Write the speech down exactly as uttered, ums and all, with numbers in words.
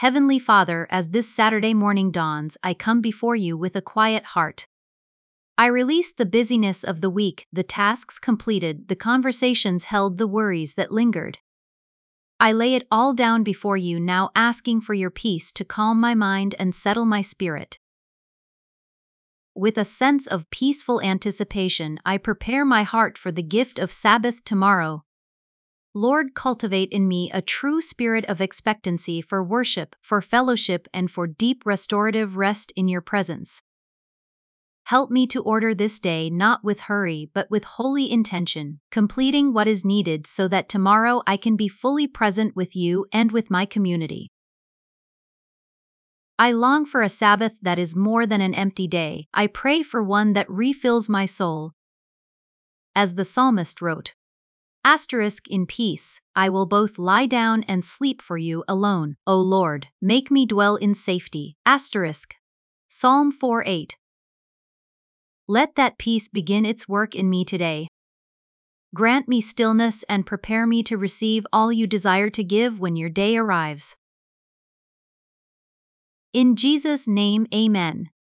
Heavenly Father, as this Saturday morning dawns, I come before you with a quiet heart. I release the busyness of the week, the tasks completed, the conversations held, the worries that lingered. I lay it all down before you now, asking for your peace to calm my mind and settle my spirit. With a sense of peaceful anticipation, I prepare my heart for the gift of Sabbath tomorrow. Lord, cultivate in me a true spirit of expectancy for worship, for fellowship, and for deep restorative rest in your presence. Help me to order this day not with hurry but with holy intention, completing what is needed so that tomorrow I can be fully present with you and with my community. I long for a Sabbath that is more than an empty day. I pray for one that refills my soul. As the psalmist wrote, Asterisk in peace, I will both lie down and sleep for you alone, O Lord, make me dwell in safety. Asterisk. Psalm four eight. Let that peace begin its work in me today. Grant me stillness and prepare me to receive all you desire to give when your day arrives. In Jesus' name, amen.